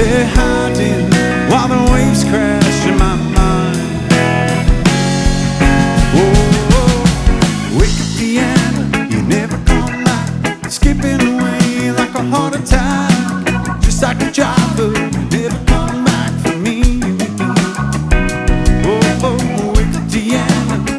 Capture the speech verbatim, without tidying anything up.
behind him while the waves crash and my